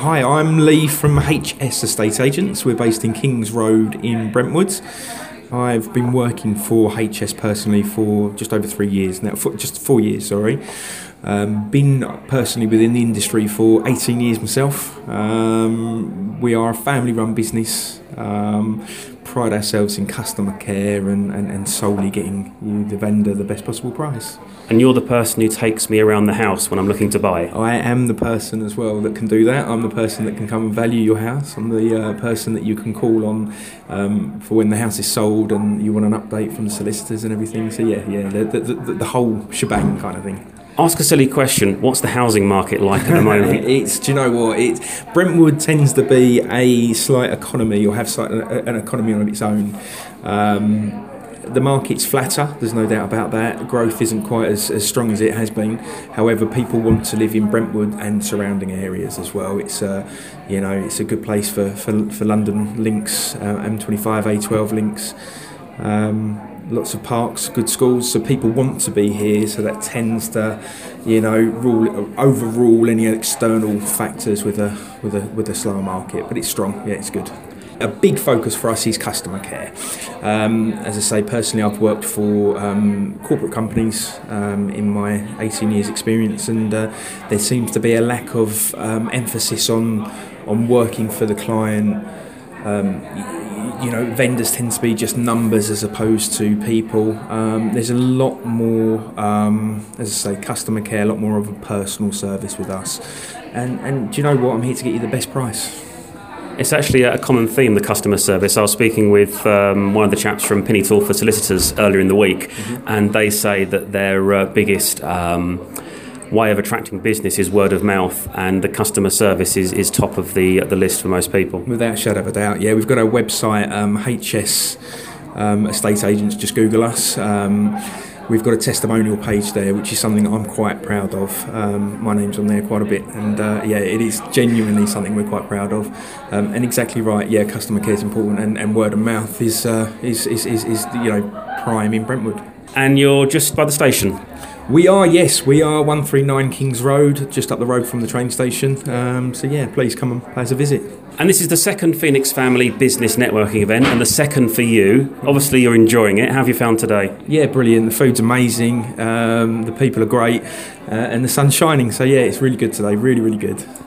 Hi, I'm Lee from HS Estate Agents. We're based in Kings Road in Brentwood. I've been working for HS personally for just over 3 years now, just 4 years, sorry. Been personally within the industry for 18 years myself. We are a family-run business. Pride ourselves in customer care and solely getting you, the vendor, the best possible price. And you're the person who takes me around the house when I'm looking to buy. I am the person as well that can do that. I'm the person that can come and value your house. I'm the person that you can call on for when the house is sold and you want an update from the solicitors and everything. So the whole shebang kind of thing. Ask a silly question. What's the housing market like at the moment? Do you know what? Brentwood tends to be a slight economy, or have an economy on its own. The market's flatter, there's no doubt about that. Growth isn't quite as strong as it has been. However, people want to live in Brentwood and surrounding areas as well. It's it's a good place for London links, M25, A12 links. Lots of parks, good schools, so people want to be here, so that tends to, overrule any external factors with a slower market. But it's strong, yeah, it's good. A big focus for us is customer care. As I say, personally, I've worked for corporate companies in my 18 years experience, and there seems to be a lack of emphasis on working for the client. Vendors tend to be just numbers as opposed to people. There's a lot more, as I say, customer care, a lot more of a personal service with us. And do you know what? I'm here to get you the best price. It's actually a common theme, the customer service. I was speaking with one of the chaps from Penny Talford Solicitors earlier in the week, and they say that their biggest way of attracting business is word of mouth, and the customer service is top of the list for most people. Without a shadow of a doubt, yeah. We've got our website, HS Estate Agents, just Google us. We've got a testimonial page there, which is something I'm quite proud of. My name's on there quite a bit, and it is genuinely something we're quite proud of. And exactly right, yeah, customer care is important, and word of mouth is prime in Brentwood. And you're just by the station? We are, yes. We are 139 Kings Road, just up the road from the train station. Please come and pay us a visit. And this is the second Phoenix Family Business Networking event, and the second for you. Obviously, you're enjoying it. How have you found today? Yeah, brilliant. The food's amazing. The people are great, and the sun's shining. So, yeah, it's really good today. Really, really good.